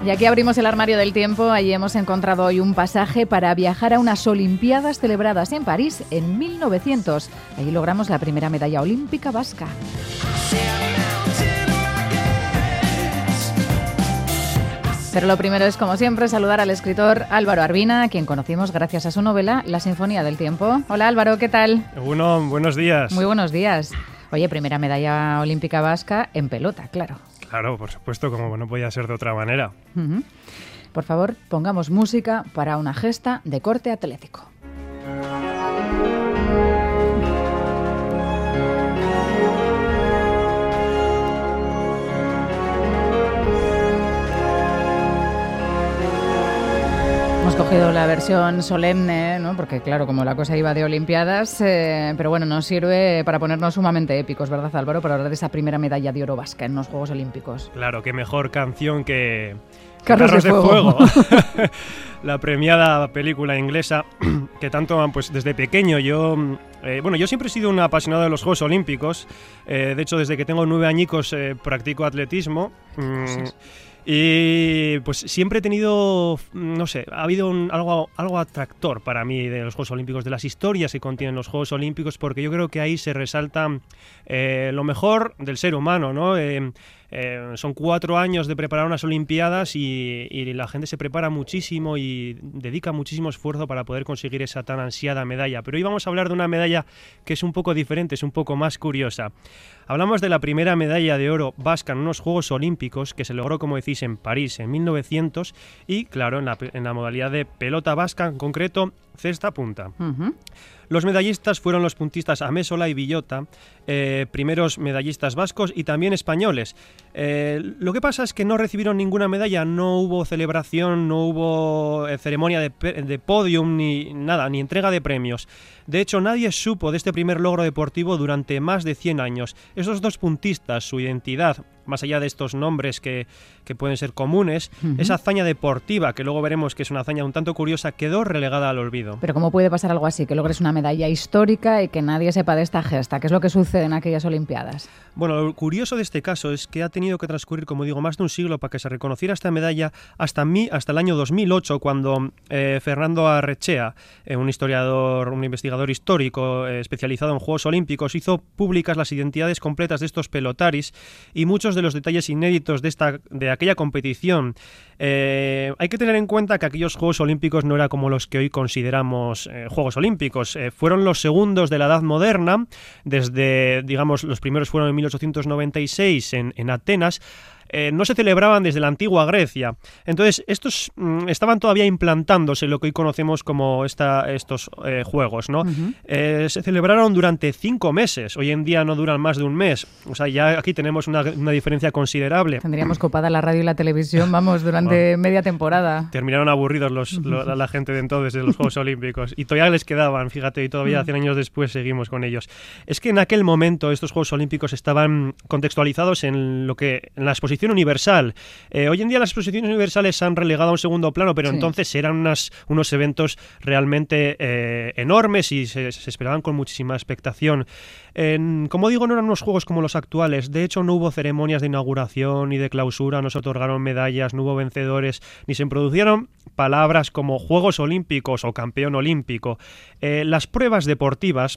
Y aquí abrimos el armario del tiempo. Allí hemos encontrado hoy un pasaje para viajar a unas Olimpiadas celebradas en París en 1900. Allí logramos la primera medalla olímpica vasca. Pero lo primero es, como siempre, saludar al escritor Álvaro Arbina, a quien conocimos gracias a su novela La Sinfonía del Tiempo. Hola Álvaro, ¿qué tal? Buenos días. Muy buenos días. Oye, primera medalla olímpica vasca en pelota, claro. Claro, por supuesto, como no podía ser de otra manera. Por favor, pongamos música para una gesta de corte atlético. Hemos cogido la versión solemne, ¿no? Porque claro, como la cosa iba de Olimpiadas, pero bueno, nos sirve para ponernos sumamente épicos, ¿verdad, Álvaro? Para hablar de esa primera medalla de oro vasca en los Juegos Olímpicos. Claro, qué mejor canción que Carros de Fuego. La premiada película inglesa que tanto, pues desde pequeño yo siempre he sido un apasionado de los Juegos Olímpicos. De hecho, desde que tengo 9 añicos practico atletismo. Y pues siempre he tenido, no sé, ha habido algo atractor para mí de los Juegos Olímpicos, de las historias que contienen los Juegos Olímpicos, porque yo creo que ahí se resalta lo mejor del ser humano, ¿no? Son 4 años de preparar unas Olimpiadas y la gente se prepara muchísimo y dedica muchísimo esfuerzo para poder conseguir esa tan ansiada medalla. Pero hoy vamos a hablar de una medalla que es un poco diferente, es un poco más curiosa. Hablamos de la primera medalla de oro vasca en unos Juegos Olímpicos que se logró, como decís, en París en 1900 y, claro, en la modalidad de pelota vasca, en concreto, cesta punta. Los medallistas fueron los puntistas Amésola y Villota, primeros medallistas vascos y también españoles. Lo que pasa es que no recibieron ninguna medalla, no hubo celebración, no hubo ceremonia de podium ni nada, ni entrega de premios. De hecho, nadie supo de este primer logro deportivo durante más de 100 años. Esos dos puntistas, su identidad, más allá de estos nombres que pueden ser comunes, esa hazaña deportiva, que luego veremos que es una hazaña un tanto curiosa, quedó relegada al olvido. Pero ¿cómo puede pasar algo así? Que logres una medalla histórica y que nadie sepa de esta gesta. ¿Qué es lo que sucede en aquellas Olimpiadas? Bueno, lo curioso de este caso es que ha tenido que transcurrir, como digo, más de un siglo para que se reconociera esta medalla hasta el año 2008, cuando Fernando Arrechea, un historiador, un investigador histórico especializado en Juegos Olímpicos, hizo públicas las identidades completas de estos pelotaris y muchos de los detalles inéditos de aquella competición. Hay que tener en cuenta que aquellos Juegos Olímpicos no eran como los que hoy consideramos Juegos Olímpicos. Fueron los segundos de la Edad Moderna, desde, digamos, los primeros fueron en 1896 en Atenas. No se celebraban desde la antigua Grecia. Entonces, estos estaban todavía implantándose lo que hoy conocemos como estos juegos, ¿no? Se celebraron durante 5 meses. Hoy en día no duran más de un mes. O sea, ya aquí tenemos una diferencia considerable. Tendríamos copada la radio y la televisión, vamos, durante media temporada. Terminaron aburridos la gente de entonces de los Juegos Olímpicos. Y todavía les quedaban, fíjate, y todavía 100 años después seguimos con ellos. Es que en aquel momento estos Juegos Olímpicos estaban contextualizados en la exposición universal. Hoy en día las exposiciones universales se han relegado a un segundo plano, pero entonces eran unos eventos realmente enormes y se esperaban con muchísima expectación. Como digo, no eran unos juegos como los actuales. De hecho, no hubo ceremonias de inauguración ni de clausura, no se otorgaron medallas, no hubo vencedores, ni se produjeron palabras como Juegos Olímpicos o Campeón Olímpico. Las pruebas deportivas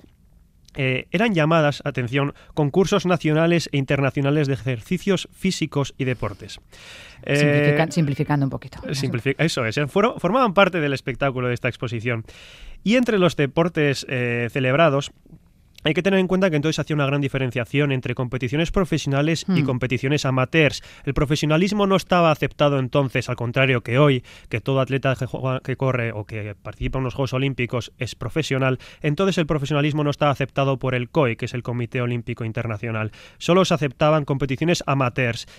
eran llamadas, atención, concursos nacionales e internacionales de ejercicios físicos y deportes. Simplificando un poquito. Eso es, formaban parte del espectáculo de esta exposición. Y entre los deportes celebrados, hay que tener en cuenta que entonces se hacía una gran diferenciación entre competiciones profesionales y competiciones amateurs. El profesionalismo no estaba aceptado entonces, al contrario que hoy, que todo atleta que corre o que participa en los Juegos Olímpicos es profesional. Entonces el profesionalismo no estaba aceptado por el COI, que es el Comité Olímpico Internacional. Solo se aceptaban competiciones amateurs,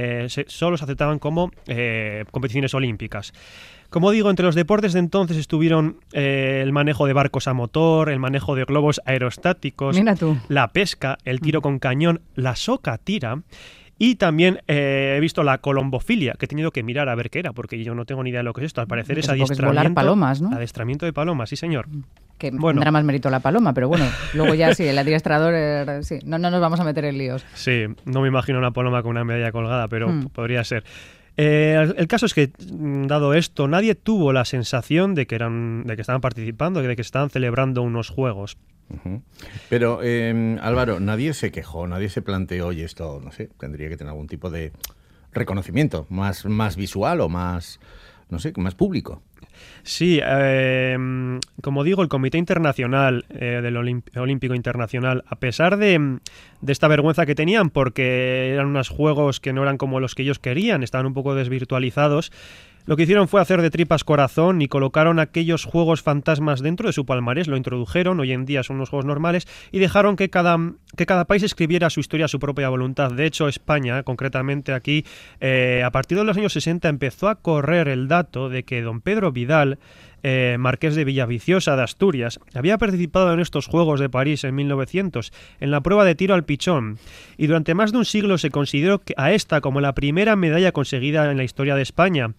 solo se aceptaban como competiciones olímpicas. Como digo, entre los deportes de entonces estuvieron el manejo de barcos a motor, el manejo de globos aerostáticos, la pesca, el tiro con cañón, la soca tira. Y también he visto la colombofilia, que he tenido que mirar a ver qué era, porque yo no tengo ni idea de lo que es esto. Al parecer es adiestramiento. Volar palomas, ¿no? Adiestramiento de palomas, sí señor. Que tendrá más mérito la paloma, pero bueno, luego ya sí, el adiestrador, sí, no nos vamos a meter en líos. Sí, no me imagino una paloma con una medalla colgada, pero podría ser. El caso es que, dado esto, nadie tuvo la sensación de que estaban participando, de que estaban celebrando unos juegos. Uh-huh. Pero, Álvaro, nadie se quejó, nadie se planteó, oye, esto, no sé, tendría que tener algún tipo de reconocimiento más visual o más, no sé, más público. Sí, como digo, el Comité Internacional del Olímpico Internacional, a pesar de esta vergüenza que tenían, porque eran unos juegos que no eran como los que ellos querían, estaban un poco desvirtualizados, lo que hicieron fue hacer de tripas corazón y colocaron aquellos juegos fantasmas dentro de su palmarés, lo introdujeron, hoy en día son unos juegos normales, y dejaron que cada país escribiera su historia a su propia voluntad. De hecho, España, concretamente aquí, a partir de los años 60 empezó a correr el dato de que don Pedro Vidal, marqués de Villaviciosa de Asturias, había participado en estos Juegos de París en 1900 en la prueba de tiro al pichón, y durante más de un siglo se consideró a esta como la primera medalla conseguida en la historia de España.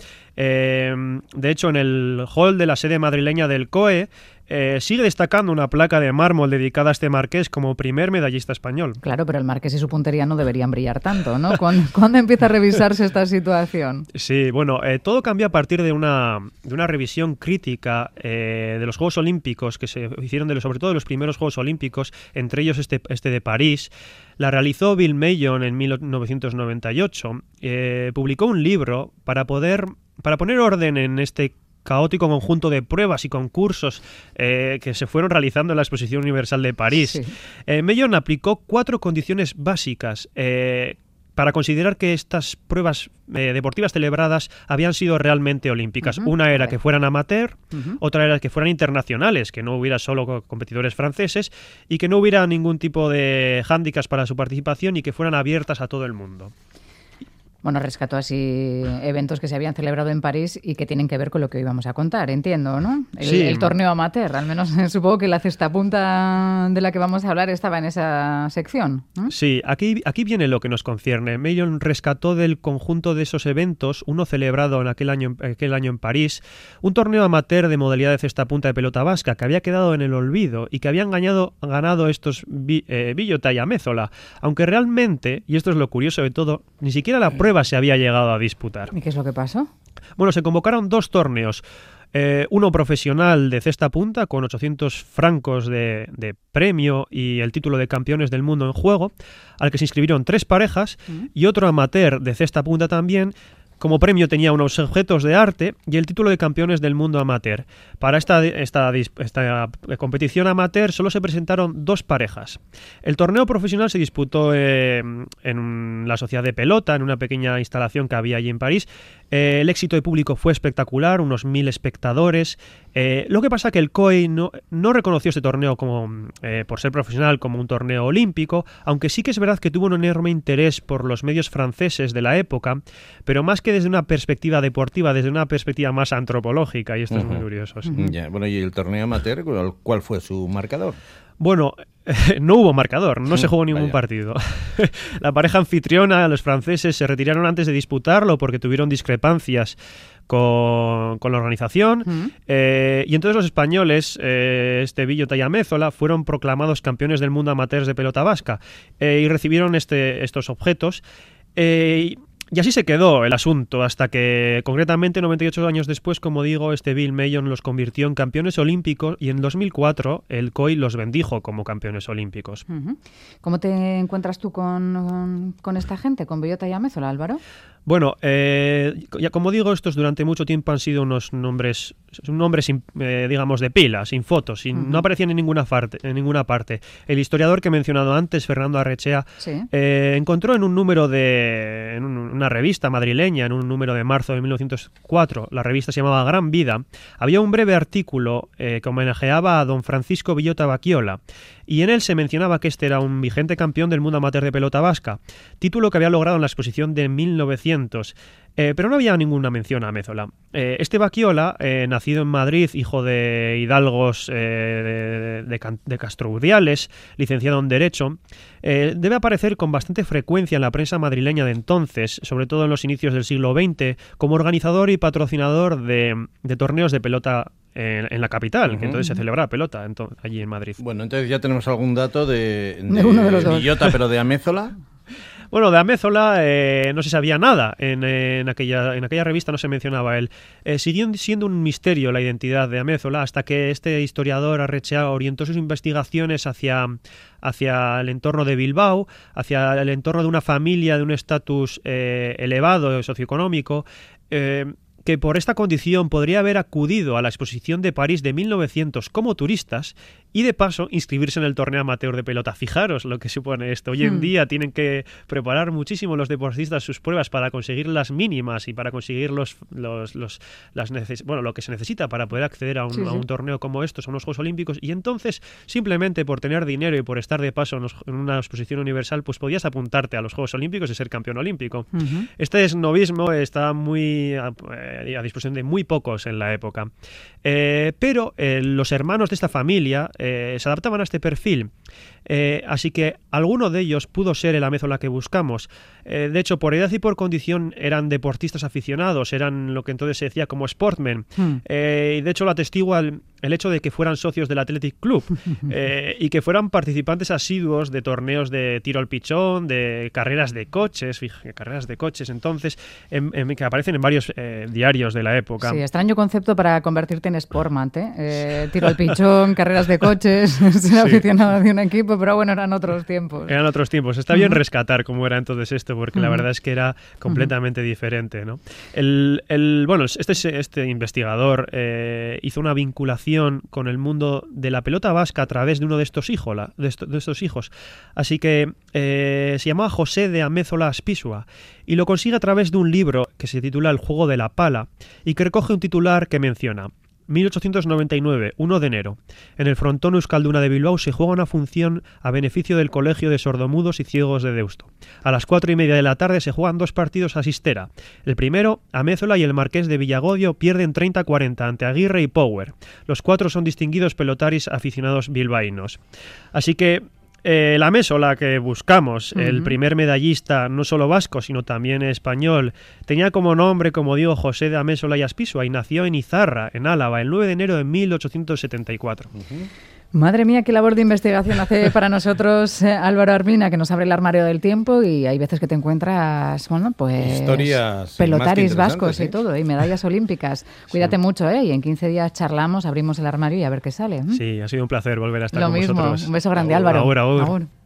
De hecho, en el hall de la sede madrileña del COE sigue destacando una placa de mármol dedicada a este marqués como primer medallista español. Claro, pero el marqués y su puntería no deberían brillar tanto, ¿no? ¿Cuándo empieza a revisarse esta situación? Sí, bueno, todo cambia a partir de una revisión crítica de los Juegos Olímpicos que se hicieron, sobre todo de los primeros Juegos Olímpicos, entre ellos este de París. La realizó Bill Mayon en 1998. Publicó un libro para poner orden en este caótico conjunto de pruebas y concursos que se fueron realizando en la Exposición Universal de París. Sí. Mayon aplicó 4 condiciones básicas para considerar que estas pruebas deportivas celebradas habían sido realmente olímpicas. Una era que fueran amateur, otra era que fueran internacionales, que no hubiera solo competidores franceses y que no hubiera ningún tipo de hándicaps para su participación y que fueran abiertas a todo el mundo. Bueno, rescató así eventos que se habían celebrado en París y que tienen que ver con lo que hoy vamos a contar, entiendo, ¿no? El torneo amateur, al menos supongo que la cestapunta de la que vamos a hablar estaba en esa sección, ¿no? Sí, aquí viene lo que nos concierne. Mayon rescató del conjunto de esos eventos, uno celebrado en aquel año en París, un torneo amateur de modalidad de cestapunta de pelota vasca que había quedado en el olvido y que habían ganado estos Villota y Amézola, aunque realmente, y esto es lo curioso de todo, ni siquiera la prueba se había llegado a disputar. ¿Y qué es lo que pasó? Bueno, se convocaron 2 torneos. Uno profesional de cesta punta con 800 francos de premio y el título de campeones del mundo en juego, al que se inscribieron 3 parejas, y otro amateur de cesta punta también. Como premio tenía unos objetos de arte y el título de campeones del mundo amateur. Para esta competición amateur solo se presentaron 2 parejas. El torneo profesional se disputó en la Sociedad de Pelota, en una pequeña instalación que había allí en París. El éxito de público fue espectacular, unos 1000 espectadores. Lo que pasa que el COI no reconoció este torneo por ser profesional como un torneo olímpico, aunque sí que es verdad que tuvo un enorme interés por los medios franceses de la época, pero más que desde una perspectiva deportiva, desde una perspectiva más antropológica, y esto es muy curioso. Sí. Bueno, ¿y el torneo amateur, cuál fue su marcador? Bueno, no hubo marcador, no se jugó ningún partido. La pareja anfitriona, los franceses, se retiraron antes de disputarlo porque tuvieron discrepancias con la organización, y entonces los españoles, Villota y Amézola, fueron proclamados campeones del mundo amateurs de pelota vasca y recibieron estos objetos. Y así se quedó el asunto, hasta que concretamente 98 años después, como digo, Bill Mayon los convirtió en campeones olímpicos y en 2004 el COI los bendijo como campeones olímpicos. ¿Cómo te encuentras tú con esta gente, con Villota y Amézola, Álvaro? Bueno, ya como digo, estos durante mucho tiempo han sido unos nombres digamos, de pila, sin fotos, no aparecían en ninguna parte. El historiador que he mencionado antes, Fernando Arrechea, encontró en un número en una revista madrileña, en un número de marzo de 1904, la revista se llamaba Gran Vida, había un breve artículo que homenajeaba a don Francisco Villota Baquiola, y en él se mencionaba que este era un vigente campeón del mundo amateur de pelota vasca, título que había logrado en la exposición de 1900. Pero no había ninguna mención a Amézola. Baquiola, nacido en Madrid, hijo de hidalgos de Castroudiales, licenciado en Derecho, debe aparecer con bastante frecuencia en la prensa madrileña de entonces, sobre todo en los inicios del siglo XX, como organizador y patrocinador de torneos de pelota en la capital, que entonces se celebraba pelota allí en Madrid. Bueno, entonces ya tenemos algún dato de uno de los Villota, pero de Amézola. Bueno, de Amézola no se sabía nada. En aquella revista no se mencionaba él. Siguió siendo un misterio la identidad de Amézola hasta que este historiador Arretxea orientó sus investigaciones hacia el entorno de Bilbao, hacia el entorno de una familia de un estatus elevado socioeconómico, que por esta condición podría haber acudido a la exposición de París de 1900 como turistas y de paso inscribirse en el torneo amateur de pelota. Fijaros lo que supone esto. Hoy en día tienen que preparar muchísimo los deportistas sus pruebas para conseguir las mínimas y para conseguir lo que se necesita para poder acceder a un torneo como estos, a unos Juegos Olímpicos, y entonces simplemente por tener dinero y por estar de paso en una exposición universal, pues podías apuntarte a los Juegos Olímpicos y ser campeón olímpico. Este esnovismo está muy a disposición de muy pocos en la época. Pero los hermanos de esta familia se adaptaban a este perfil. Así que alguno de ellos pudo ser el Amézola que buscamos. De hecho, por edad y por condición eran deportistas aficionados, eran lo que entonces se decía como sportmen. Y de hecho lo atestigua el hecho de que fueran socios del Athletic Club y que fueran participantes asiduos de torneos de tiro al pichón, de carreras de coches, entonces, que aparecen en varios diarios de la época. Sí, extraño concepto para convertirte en sportman, tiro al pichón, carreras de coches, ser aficionado de un equipo, pero bueno, eran otros tiempos. Eran otros tiempos. Está bien rescatar cómo era entonces esto, porque la verdad es que era completamente diferente, ¿no? Bueno, este investigador hizo una vinculación con el mundo de la pelota vasca a través de uno de estos hijos. Así que se llamaba José de Amézola Azpizua y lo consigue a través de un libro que se titula El juego de la pala y que recoge un titular que menciona: 1899, 1 de enero. En el frontón Euskalduna de Bilbao se juega una función a beneficio del Colegio de Sordomudos y Ciegos de Deusto. A las 4:30 de la tarde se juegan 2 partidos a Sistera. El primero, Amézola y el Marqués de Villagodio pierden 30-40 ante Aguirre y Power. Los 4 son distinguidos pelotaris aficionados bilbaínos. Así que la Amézola que buscamos, el primer medallista no solo vasco, sino también español, tenía como nombre, como digo, José de Amézola y Azpizua y nació en Izarra, en Álava, el 9 de enero de 1874. Madre mía, qué labor de investigación hace para nosotros Álvaro Armina, que nos abre el armario del tiempo, y hay veces que te encuentras, bueno, pues historias pelotaris vascos y todo, y medallas olímpicas. Cuídate mucho, y en 15 días charlamos, abrimos el armario y a ver qué sale. Sí, ha sido un placer volver a estar con vosotros. Lo mismo, un beso grande, Álvaro. Ahora.